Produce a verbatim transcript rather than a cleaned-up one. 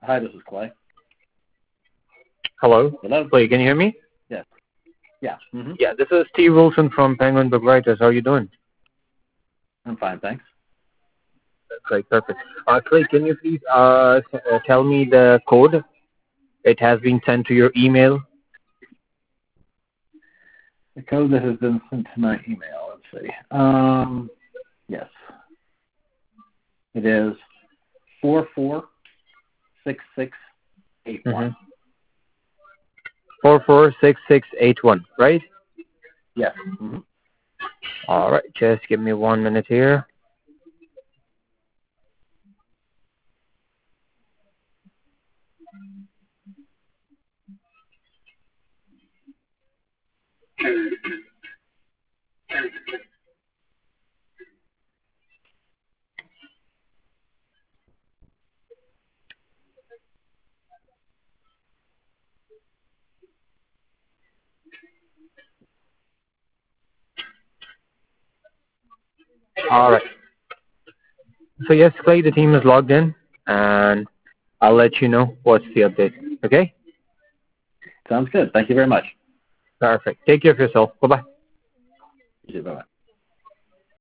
Hi, this is Clay. Hello? Hello? Clay, can you hear me? Yes. Yeah. Mm-hmm. Yeah, this is Steve Wilson from Penguin Book Writers. How are you doing? I'm fine, thanks. Great, perfect. Uh, Clay, can you please uh, s- uh, tell me the code? It has been sent to your email. The code that has been sent to my email, let's see. Um, yes. It is four four six six eight one. Mm-hmm. four four six six eight one, right? Yes. Mm-hmm. All right, just give me one minute here. All right. So yes, Clay, the team is logged in, and I'll let you know what's the update. Okay? Sounds good. Thank you very much. Perfect. Take care of yourself. Bye-bye. You too. Bye-bye.